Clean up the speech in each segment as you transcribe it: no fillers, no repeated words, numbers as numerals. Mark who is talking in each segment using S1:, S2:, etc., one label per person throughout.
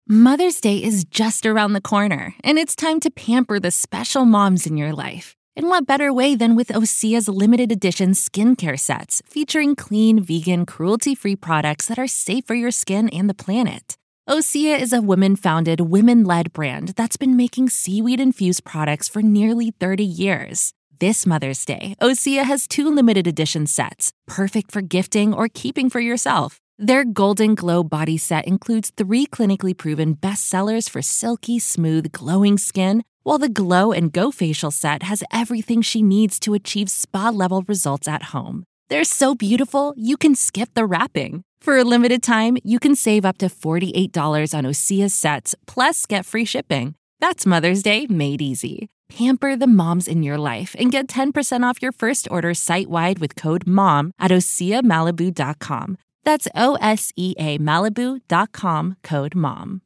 S1: Mother's Day is just around the corner, and it's time to pamper the special moms in your life. And what better way than with Osea's limited edition skincare sets featuring clean, vegan, cruelty-free products that are safe for your skin and the planet. Osea is a women-founded, women-led brand that's been making seaweed-infused products for nearly 30 years. This Mother's Day, Osea has 2 limited edition sets, perfect for gifting or keeping for yourself. Their Golden Glow body set includes 3 clinically proven bestsellers for silky, smooth, glowing skin, while the Glow and Go facial set has everything she needs to achieve spa-level results at home. They're so beautiful, you can skip the wrapping. For a limited time, you can save up to $48 on Osea's sets, plus get free shipping. That's Mother's Day made easy. Pamper the moms in your life and get 10% off your first order site-wide with code MOM at OseaMalibu.com. That's OSEA Malibu.com, code MOM.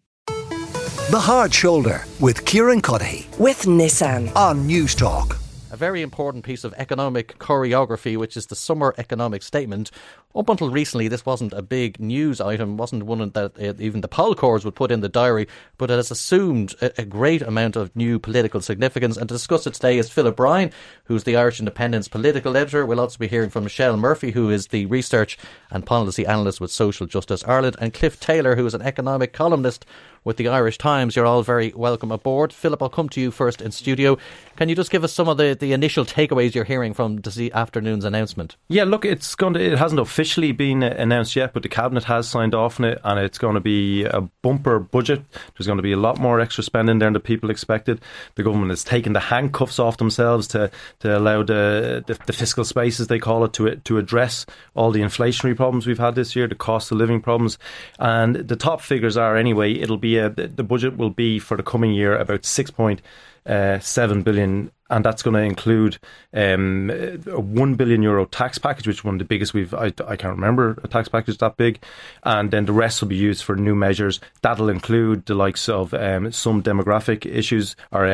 S2: The Hard Shoulder with Kieran Cuddihy.
S3: With Nissan.
S2: On News Talk.
S4: A very important piece of economic choreography, which is the Summer Economic Statement. Up until recently, this wasn't a big news item, wasn't one that even the poll corps would put in the diary, but it has assumed a great amount of new political significance. And to discuss it today is Philip Bryan, who's the Irish Independent's political editor. We'll also be hearing from Michelle Murphy, who is the research and policy analyst with Social Justice Ireland, and Cliff Taylor, who is an economic columnist with the Irish Times. You're all very welcome aboard. Philip, I'll come to you first in studio. Can you just give us some of the initial takeaways you're hearing from this afternoon's announcement?
S5: Yeah, look, it hasn't officially been announced yet, but the Cabinet has signed off on it, and it's going to be a bumper budget. There's going to be a lot more extra spending there than people expected. The government has taken the handcuffs off themselves to allow the fiscal space, as they call it, to address all the inflationary problems we've had this year, the cost of living problems. And the top figures are, anyway, the budget will be for the coming year about 6.7 billion, and that's going to include a €1 billion tax package, which is one of the biggest I can't remember a tax package that big, and then the rest will be used for new measures. That'll include the likes of some demographic issues or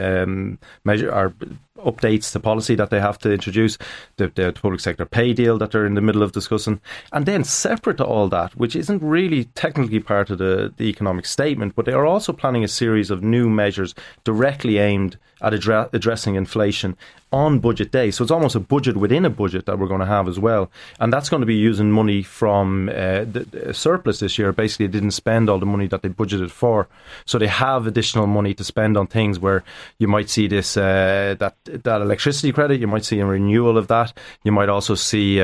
S5: updates to policy that they have to introduce, the public sector pay deal that they're in the middle of discussing. And then separate to all that, which isn't really technically part of the economic statement, but they are also planning a series of new measures directly aimed at addressing inflation on budget day. So it's almost a budget within a budget that we're going to have as well. And that's going to be using money from the surplus this year. Basically, they didn't spend all the money that they budgeted for. So they have additional money to spend on things where you might see this, that electricity credit, you might see a renewal of that. You might also see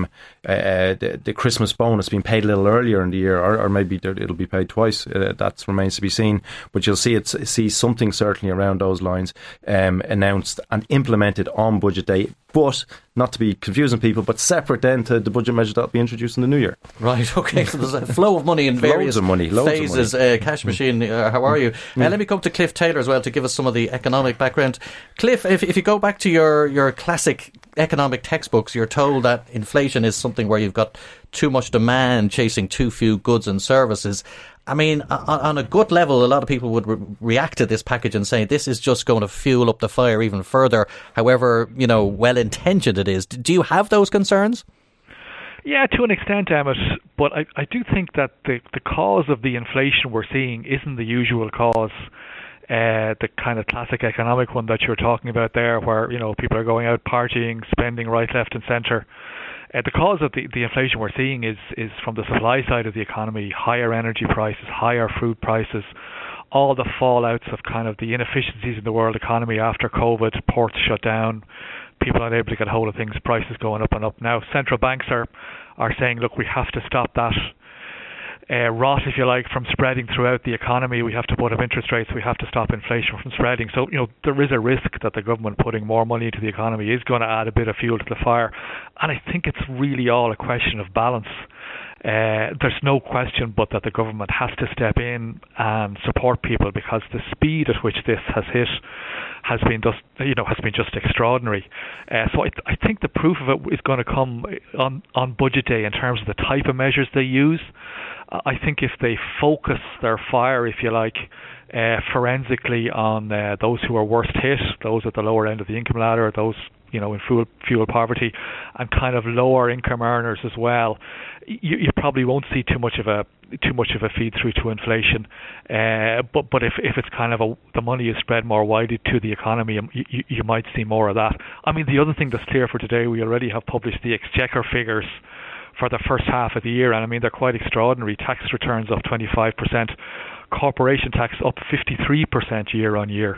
S5: the Christmas bonus being paid a little earlier in the year, or maybe it'll be paid twice. That remains to be seen. But you'll see something certainly around those lines announced and implemented on budget day, but not to be confusing people, but separate then to the budget measures that will be introduced in the new year.
S4: Right, okay, so there's a flow of money in various phases. Cash machine, how are you? Let me come to Cliff Taylor as well to give us some of the economic background. Cliff, if you go back to your classic economic textbooks, you're told that inflation is something where you've got too much demand chasing too few goods and services. I mean, on a gut level, a lot of people would react to this package and say this is just going to fuel up the fire even further, however, well-intentioned it is. Do you have those concerns?
S6: Yeah, to an extent, Emmett, but I do think that the cause of the inflation we're seeing isn't the usual cause. The kind of classic economic one that you're talking about there, where people are going out partying, spending right, left and centre. The cause of the inflation we're seeing is from the supply side of the economy: higher energy prices, higher food prices, all the fallouts of kind of the inefficiencies in the world economy after COVID, ports shut down, people aren't able to get hold of things, prices going up and up. Now central banks are saying, look, we have to stop that rot, if you like, from spreading throughout the economy. We have to put up interest rates. We have to stop inflation from spreading. So, there is a risk that the government putting more money into the economy is going to add a bit of fuel to the fire. And I think it's really all a question of balance. There's no question but that the government has to step in and support people, because the speed at which this has hit has been just extraordinary. So I think the proof of it is going to come on budget day in terms of the type of measures they use. I think if they focus their fire, if you like, forensically on those who are worst hit, those at the lower end of the income ladder, those in fuel poverty, and kind of lower income earners as well, you probably won't see too much of a feed through to inflation. But if it's kind of the money is spread more widely to the economy, you might see more of that. I mean, the other thing that's clear for today, we already have published the Exchequer figures for the first half of the year, and I mean they're quite extraordinary. Tax returns up 25%, corporation tax up 53% year on year.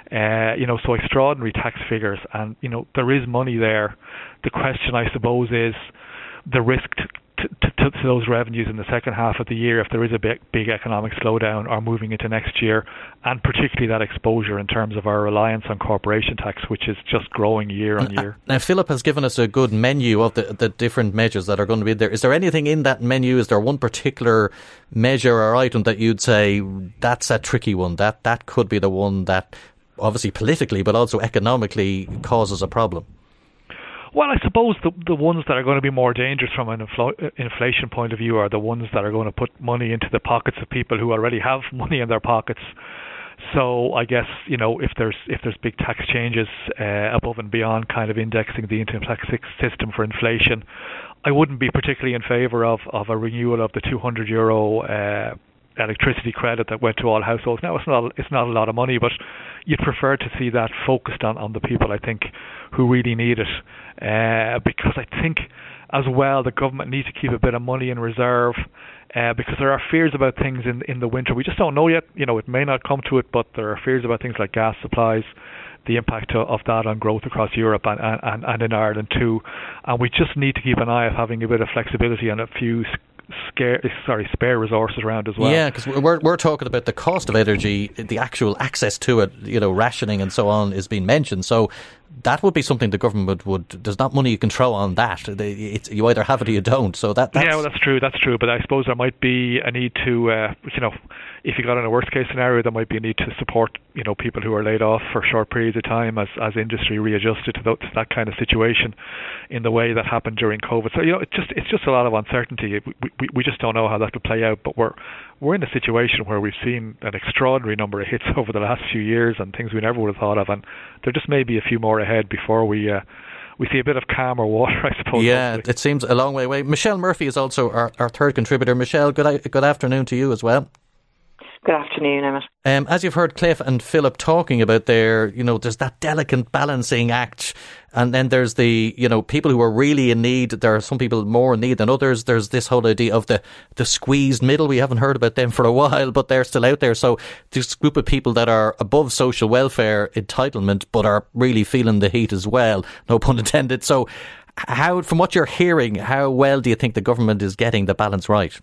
S6: So extraordinary tax figures, and there is money there. The question, I suppose, is the risk to those revenues in the second half of the year if there is a big economic slowdown or moving into next year, and particularly that exposure in terms of our reliance on corporation tax, which is just growing year on year.
S4: Now, Philip has given us a good menu of the different measures that are going to be there. Is there anything in that menu? Is there one particular measure or item that you'd say that's a tricky one, that could be the one that obviously politically but also economically causes a problem?
S6: Well, I suppose the ones that are going to be more dangerous from an inflation point of view are the ones that are going to put money into the pockets of people who already have money in their pockets. So I guess, if there's big tax changes above and beyond kind of indexing the income tax system for inflation, I wouldn't be particularly in favour of a renewal of the €200 electricity credit that went to all households. Now, it's not a lot of money, but you'd prefer to see that focused on the people, I think, who really need it. Because I think as well the government needs to keep a bit of money in reserve, because there are fears about things in the winter. We just don't know yet. It may not come to it, but there are fears about things like gas supplies, the impact of that on growth across Europe and in Ireland too. And we just need to keep an eye of having a bit of flexibility and a few spare resources around as well. Yeah,
S4: because we're talking about the cost of energy, the actual access to it, rationing and so on is being mentioned. So that would be something the government would. There's not money you can throw on that. You either have it or you don't. So that's
S6: true. That's true. But I suppose there might be a need to, if you got in a worst case scenario, there might be a need to support, people who are laid off for short periods of time as industry readjusted to that kind of situation, in the way that happened during COVID. So it's just a lot of uncertainty. We just don't know how that will play out. But we're in a situation where we've seen an extraordinary number of hits over the last few years and things we never would have thought of, and there just may be a few more ahead before we see a bit of calmer water, I suppose.
S4: Yeah,
S6: hopefully.
S4: It seems a long way away. Michelle Murphy is also our third contributor. Michelle, good afternoon to you as well.
S3: Good afternoon, Emmett.
S4: As you've heard Cliff and Philip talking about there, there's that delicate balancing act, and then there's the, people who are really in need. There are some people more in need than others. There's this whole idea of the squeezed middle. We haven't heard about them for a while, but they're still out there. So this group of people that are above social welfare entitlement, but are really feeling the heat as well. No pun intended. So from what you're hearing, how well do you think the government is getting the balance right?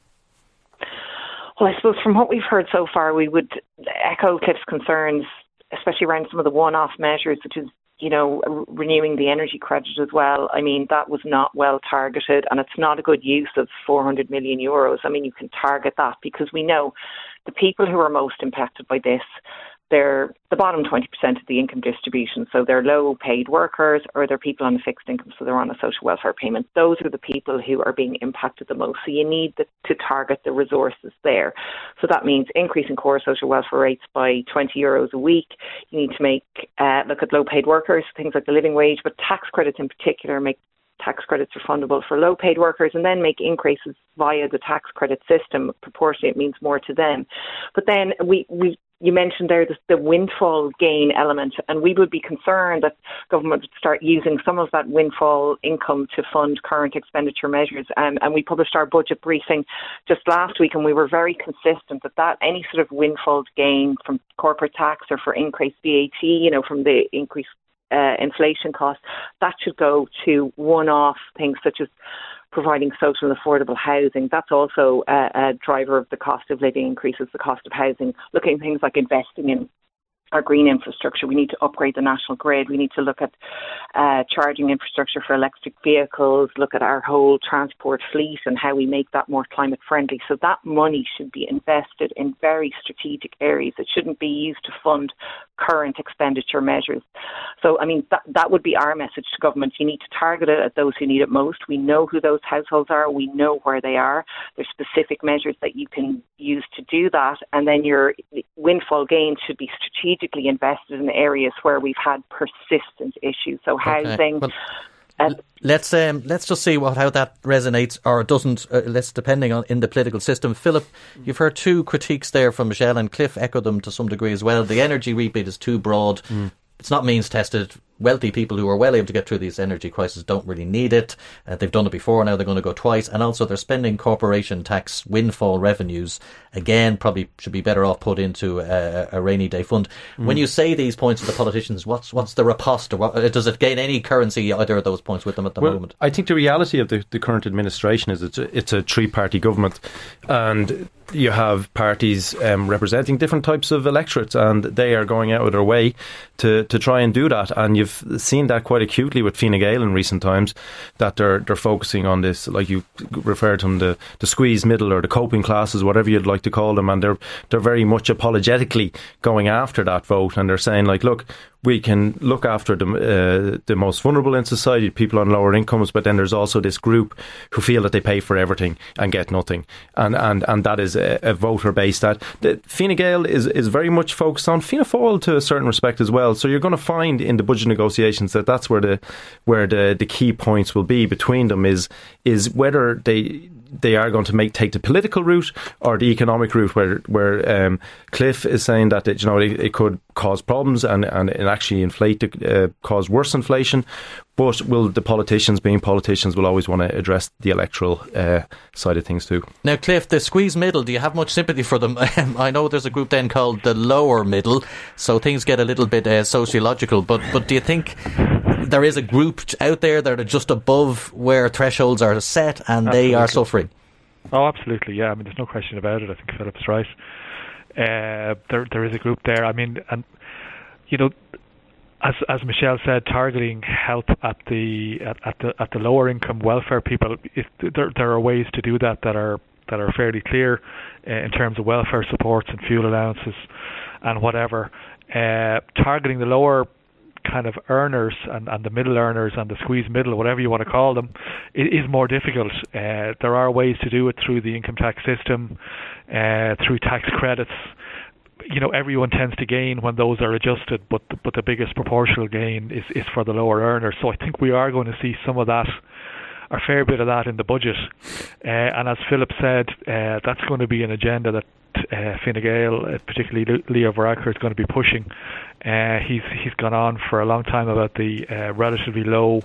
S3: Well, I suppose from what we've heard so far, we would echo Cliff's concerns, especially around some of the one-off measures, such as, renewing the energy credit as well. I mean, that was not well targeted, and it's not a good use of €400 million. I mean, you can target that because we know the people who are most impacted by this, they're the bottom 20% of the income distribution. So they're low-paid workers, or they're people on a fixed income, so they're on a social welfare payment. Those are the people who are being impacted the most. So you need to target the resources there. So that means increasing core social welfare rates by €20 a week. You need to make look at low-paid workers, things like the living wage, but tax credits in particular, make tax credits refundable for low-paid workers, and then make increases via the tax credit system. Proportionally, it means more to them. But then you mentioned there the windfall gain element, and we would be concerned that government would start using some of that windfall income to fund current expenditure measures. And we published our budget briefing just last week, and we were very consistent that any sort of windfall gain from corporate tax or for increased VAT, from the increased inflation costs, that should go to one-off things such as providing social and affordable housing. That's also a driver of the cost of living increases, the cost of housing. Looking at things like investing in our green infrastructure. We need to upgrade the national grid. We need to look at charging infrastructure for electric vehicles, look at our whole transport fleet and how we make that more climate friendly. So that money should be invested in very strategic areas. It shouldn't be used to fund current expenditure measures. So, I mean, that would be our message to government. You need to target it at those who need it most. We know who those households are. We know where they are. There's specific measures that you can use to do that. And then windfall gains should be strategically invested in areas where we've had persistent issues. So housing.
S4: Well, let's just see how that resonates or doesn't. Less depending on in the political system. Philip, you've heard two critiques there from Michelle, and Cliff echoed them to some degree as well. The energy rebate is too broad. It's not means tested. Wealthy people who are well able to get through these energy crises don't really need it. They've done it before, now they're going to go twice. And also they're spending corporation tax windfall revenues. Again, probably should be better off put into a rainy day fund. When you say these points to the politicians, what's the riposte? Or does it gain any currency, either of those points, with them at the moment?
S5: I think the reality of the current administration is it's a three-party government. And you have parties representing different types of electorates, and they are going out of their way to try and do that. And you've seen that quite acutely with Fine Gael in recent times, that they're focusing on this, like you referred to them, the squeeze middle or the coping classes, whatever you'd like to call them, and they're very much apologetically going after that vote, and they're saying, like, look, we can look after the most vulnerable in society, people on lower incomes, but then there's also this group who feel that they pay for everything and get nothing, and that is a voter base that Fine Gael is very much focused on. Fianna Fáil to a certain respect as well. So you're going to find in the budget negotiations that's where the key points will be between them is whether they are going to take the political route or the economic route, where Cliff is saying that it could cause problems and actually cause worse inflation. But will the politicians, being politicians, will always want to address the electoral side of things too.
S4: Now, Cliff, the squeeze middle, do you have much sympathy for them? I know there's a group then called the lower middle, so things get a little bit sociological. But do you think there is a group out there that are just above where thresholds are set and they are suffering?
S6: Oh, absolutely, yeah. I mean, there's no question about it. I think Philip's right. There is a group there. I mean, and as Michelle said, targeting help at the lower income welfare people, there are ways to do that are fairly clear in terms of welfare supports and fuel allowances and whatever. Targeting the lower kind of earners and the middle earners and the squeeze middle, whatever you want to call them, it is more difficult. There are ways to do it through the income tax system, through tax credits. Everyone tends to gain when those are adjusted, but the biggest proportional gain is for the lower earners. So I think we are going to see some of that, a fair bit of that in the budget. And as Philip said, that's going to be an agenda that Fine Gael, particularly Leo Varadkar, is going to be pushing. He's gone on for a long time about the relatively low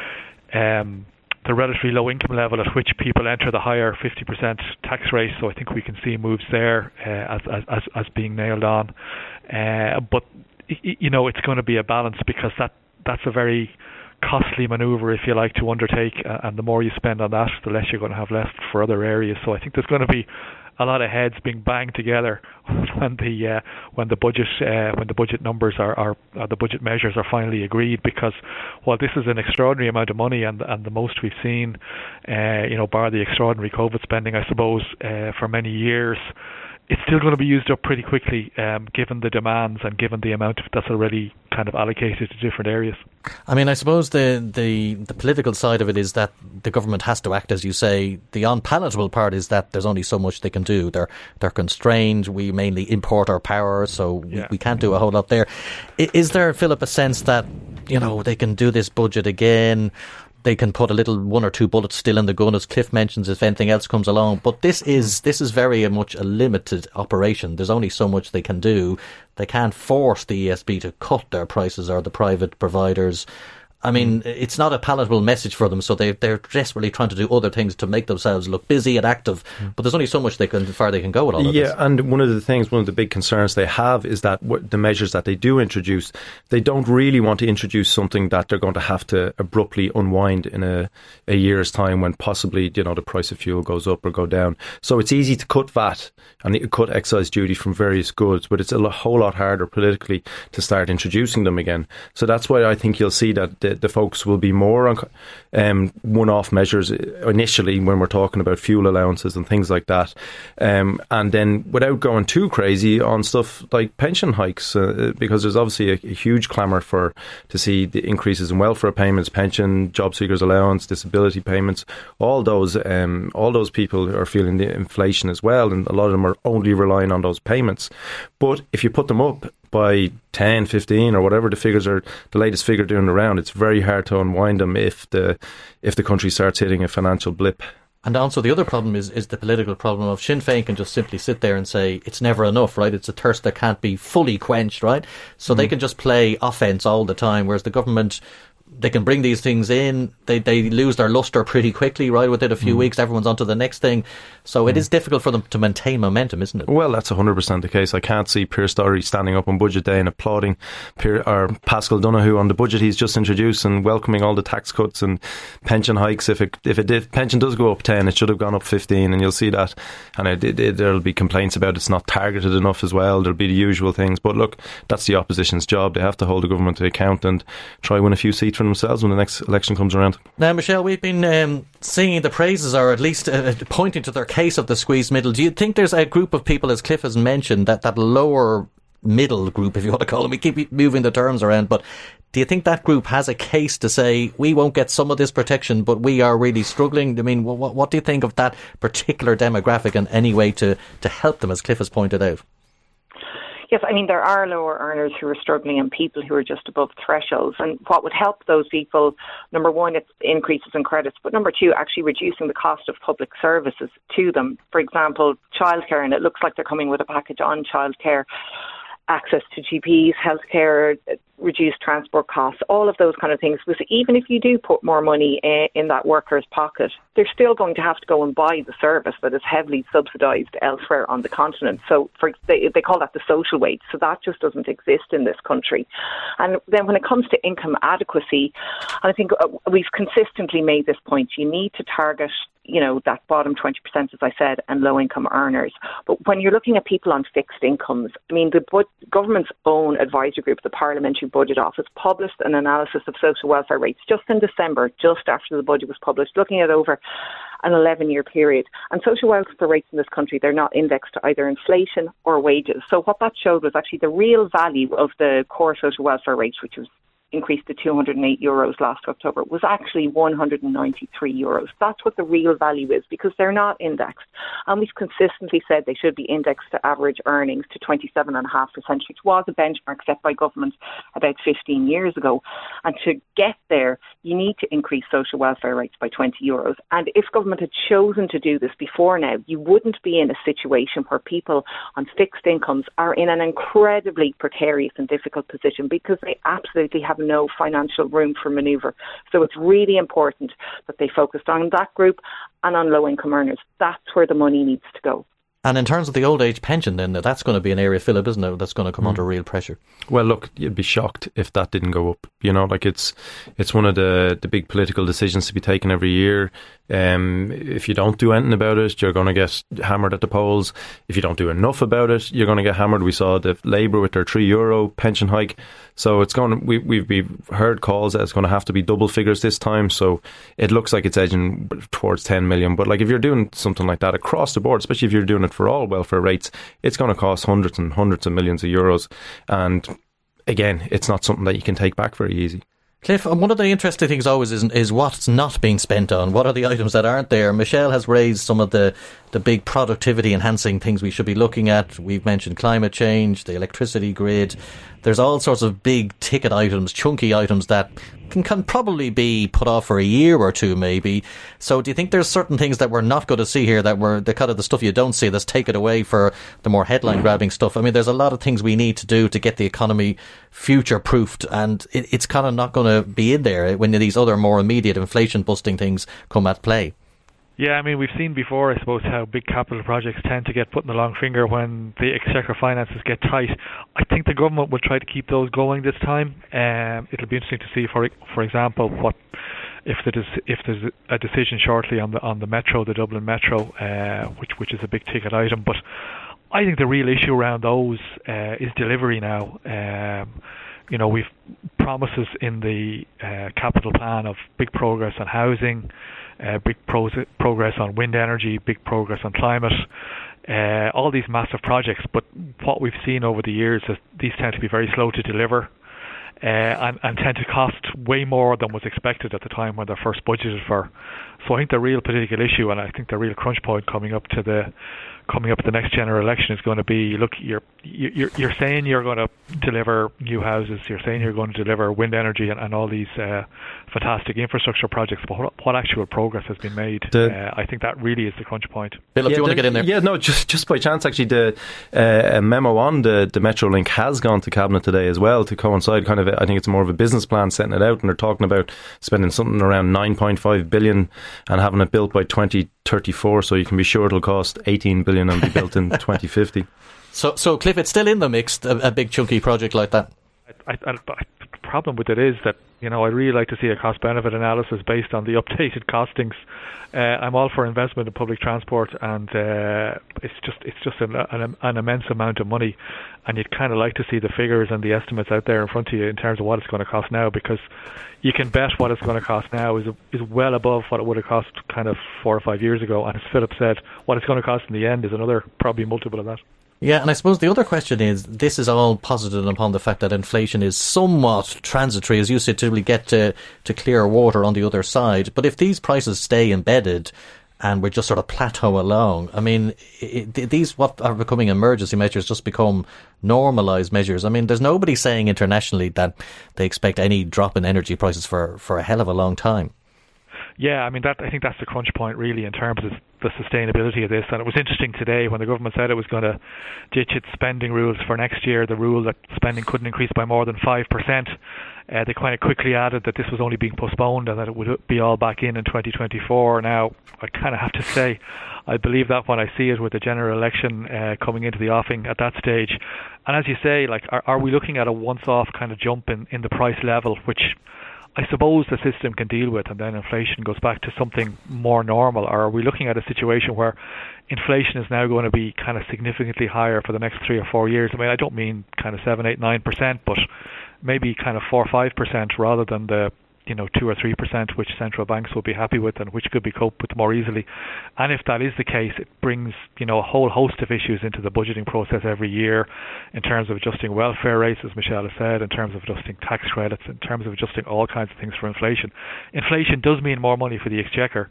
S6: income level at which people enter the higher 50% tax rate. So I think we can see moves there as being nailed on. But it's going to be a balance, because that's a very costly manoeuvre, if you like, to undertake. And the more you spend on that, the less you're going to have left for other areas. So I think there's going to be a lot of heads being banged together when the budget numbers are the budget measures are finally agreed, because while this is an extraordinary amount of money and the most we've seen, bar the extraordinary COVID spending, I suppose, for many years, it's still going to be used up pretty quickly, given the demands and given the amount that's already kind of allocated to different areas.
S4: I mean, I suppose the political side of it is that the government has to act, as you say. The unpalatable part is that there's only so much they can do. They're constrained. We mainly import our power, so we can't do a whole lot there. Is there, Philip, a sense that they can do this budget again? They can put a little one or two bullets still in the gun, as Cliff mentions, if anything else comes along. But this is very much a limited operation. There's only so much they can do. They can't force the ESB to cut their prices, or the private providers. I mean, it's not a palatable message for them, so they're desperately trying to do other things to make themselves look busy and active. But there's only so much far they can go with all of this.
S5: Yeah, and one of the big concerns they have is that the measures that they do introduce, they don't really want to introduce something that they're going to have to abruptly unwind in a year's time, when possibly the price of fuel goes up or go down. So it's easy to cut VAT and cut excise duty from various goods, but it's a whole lot harder politically to start introducing them again. So that's why I think you'll see that the focus will be more on one-off measures initially when we're talking about fuel allowances and things like that, and then without going too crazy on stuff like pension hikes, because there's obviously a huge clamour to see the increases in welfare payments, pension, job seekers allowance, disability payments. All those people are feeling the inflation as well, and a lot of them are only relying on those payments. But if you put them up by 10, 15 or whatever the figures are, the latest figure doing around, it's very hard to unwind them if the country starts hitting a financial blip.
S4: And also the other problem is the political problem of Sinn Féin can just simply sit there and say it's never enough, right? It's a thirst that can't be fully quenched, right? So they can just play offence all the time, whereas the government, they can bring these things in, they lose their lustre pretty quickly, right? Within a few weeks, everyone's on to the next thing. So it is difficult for them to maintain momentum, isn't it?
S5: Well, that's 100% the case. I can't see Pierce Story standing up on budget day and applauding Paschal Donohoe on the budget he's just introduced and welcoming all the tax cuts and pension hikes. If pension does go up 10, it should have gone up 15, and you'll see that. And there'll be complaints about it's not targeted enough as well. There'll be the usual things. But look, that's the opposition's job. They have to hold the government to account and try win a few seats for themselves when the next election comes around.
S4: Now, Michelle, we've been singing the praises, or at least pointing to their case of the squeezed middle. Do you think there's a group of people, as Cliff has mentioned, that lower middle group, if you want to call them, we keep moving the terms around, but do you think that group has a case to say we won't get some of this protection, but we are really struggling? I mean, what do you think of that particular demographic and any way to help them, as Cliff has pointed out?
S3: Yes, I mean, there are lower earners who are struggling and people who are just above thresholds. And what would help those people, number one, it's increases in credits, but number two, actually reducing the cost of public services to them. For example, childcare, and it looks like they're coming with a package on childcare, access to GPs, healthcare, reduced transport costs, all of those kind of things. Because even if you do put more money in that worker's pocket, they're still going to have to go and buy the service that is heavily subsidised elsewhere on the continent. So they call that the social wage. So that just doesn't exist in this country. And then when it comes to income adequacy, I think we've consistently made this point. You need to target, that bottom 20%, as I said, and low-income earners. But when you're looking at people on fixed incomes, I mean, the government's own advisory group, the Parliamentary Budget Office, published an analysis of social welfare rates just in December, just after the budget was published, looking at over an 11-year period. And social welfare rates in this country, they're not indexed to either inflation or wages. So what that showed was actually the real value of the core social welfare rate, which was increased to €208 last October, was actually €193. That's what the real value is, because they're not indexed. And we've consistently said they should be indexed to average earnings to 27.5%, which was a benchmark set by government about 15 years ago. And to get there, you need to increase social welfare rates by €20. And if government had chosen to do this before now, you wouldn't be in a situation where people on fixed incomes are in an incredibly precarious and difficult position, because they absolutely have no financial room for manoeuvre. So it's really important that they focused on that group and on low-income earners. That's where the money needs to go.
S4: And in terms of the old age pension, then, that's going to be an area, Philip, isn't it? That's going to come under real pressure.
S5: Well, look, you'd be shocked if that didn't go up. It's one of the big political decisions to be taken every year. If you don't do anything about it, you're going to get hammered at the polls. If you don't do enough about it, you're going to get hammered. We saw the Labour with their €3 pension hike. So it's going. We've heard calls that it's going to have to be double figures this time. So it looks like it's edging towards 10 million. But if you're doing something like that across the board, especially if you're doing it for all welfare rates, it's going to cost hundreds and hundreds of millions of euros. And again, it's not something that you can take back very easy.
S4: Cliff, one of the interesting things always is what's not being spent on. What are the items that aren't there? Michelle has raised some of the big productivity enhancing things we should be looking at. We've mentioned climate change, the electricity grid. There's all sorts of big ticket items, chunky items that can probably be put off for a year or two maybe. So do you think there's certain things that we're not going to see here, that were the kind of the stuff you don't see, that's taken away for the more headline grabbing stuff? I mean, there's a lot of things we need to do to get the economy future proofed, and it's kind of not going to be in there when these other more immediate inflation busting things come at play.
S6: Yeah, I mean, we've seen before, I suppose, how big capital projects tend to get put in the long finger when the exchequer finances get tight. I think the government will try to keep those going this time. It'll be interesting to see, for example, what if there's a decision shortly on the metro, the Dublin Metro, which is a big ticket item. But I think the real issue around those is delivery now. we've promises in the capital plan of big progress on housing, big progress on wind energy, big progress on climate, all these massive projects. But what we've seen over the years is these tend to be very slow to deliver, and tend to cost way more than was expected at the time when they're first budgeted for. So I think the real political issue, and I think the real crunch point coming up to the next general election, is going to be, look, you're saying you're going to deliver new houses, you're saying you're going to deliver wind energy and all these fantastic infrastructure projects, but what actual progress has been made? I think that really is the crunch point.
S4: Philip, do you want to get in there?
S5: Yeah, no, just by chance, actually, the memo on the Metrolink has gone to Cabinet today as well, to coincide kind of, I think it's more of a business plan setting it out, and they're talking about spending something around 9.5 billion and having it built by 2034, so you can be sure it'll cost 18 billion and be built in 2050.
S4: So Cliff, it's still in the mix, a big chunky project like that?
S6: The problem with it is that, I'd really like to see a cost-benefit analysis based on the updated costings. I'm all for investment in public transport, and it's just an immense amount of money, and you'd kind of like to see the figures and the estimates out there in front of you in terms of what it's going to cost now, because you can bet what it's going to cost now is well above what it would have cost kind of 4 or 5 years ago, and as Philip said, what it's going to cost in the end is another probably multiple of that.
S4: Yeah, and I suppose the other question is, this is all posited upon the fact that inflation is somewhat transitory, as you said, till we get to clear water on the other side. But if these prices stay embedded and we just sort of plateau along, I mean, these what are becoming emergency measures just become normalised measures. I mean, there's nobody saying internationally that they expect any drop in energy prices for a hell of a long time.
S6: Yeah, I mean, I think that's the crunch point really in terms of the sustainability of this. And it was interesting today when the government said it was going to ditch its spending rules for next year, the rule that spending couldn't increase by more than 5%. They kind of quickly added that this was only being postponed and that it would be all back in 2024. Now, I kind of have to say, I believe that when I see it with the general election coming into the offing at that stage. And as you say, like, are we looking at a once-off kind of jump in the price level, which I suppose the system can deal with, and then inflation goes back to something more normal? Or are we looking at a situation where inflation is now going to be kind of significantly higher for the next 3 or 4 years? I mean, I don't mean kind of 7, 8, 9%, but maybe kind of 4 or 5% rather than the 2 or 3% which central banks will be happy with and which could be coped with more easily. And if that is the case, it brings a whole host of issues into the budgeting process every year, in terms of adjusting welfare rates, as Michelle has said, in terms of adjusting tax credits, in terms of adjusting all kinds of things for inflation. Inflation does mean more money for the exchequer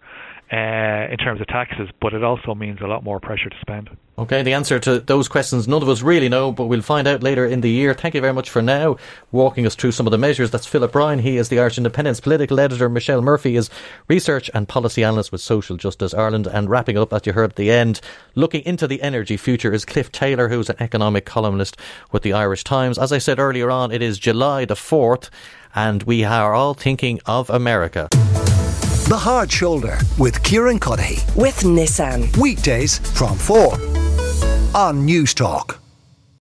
S6: in terms of taxes, but it also means a lot more pressure to spend.
S4: Okay, the answer to those questions none of us really know, but we'll find out later in the year. Thank you very much for now walking us through some of the measures. That's Philip Ryan. He is the Irish Independent's political editor. Michelle Murphy is research and policy analyst with Social Justice Ireland. And wrapping up, as you heard at the end, looking into the energy future, is Cliff Taylor, who's an economic columnist with the Irish Times. As I said earlier on, it is July the 4th, and we are all thinking of America.
S2: The Hard Shoulder with Kieran Cuddihy.
S7: With Nissan.
S2: Weekdays from 4 on News Talk.